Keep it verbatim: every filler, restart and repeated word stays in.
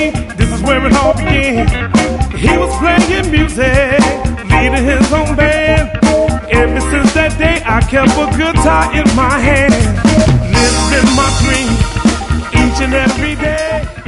this is where it all began. He was playing music, leading his own band. Ever since that day, I kept a guitar in my hand, living my dream each and every day.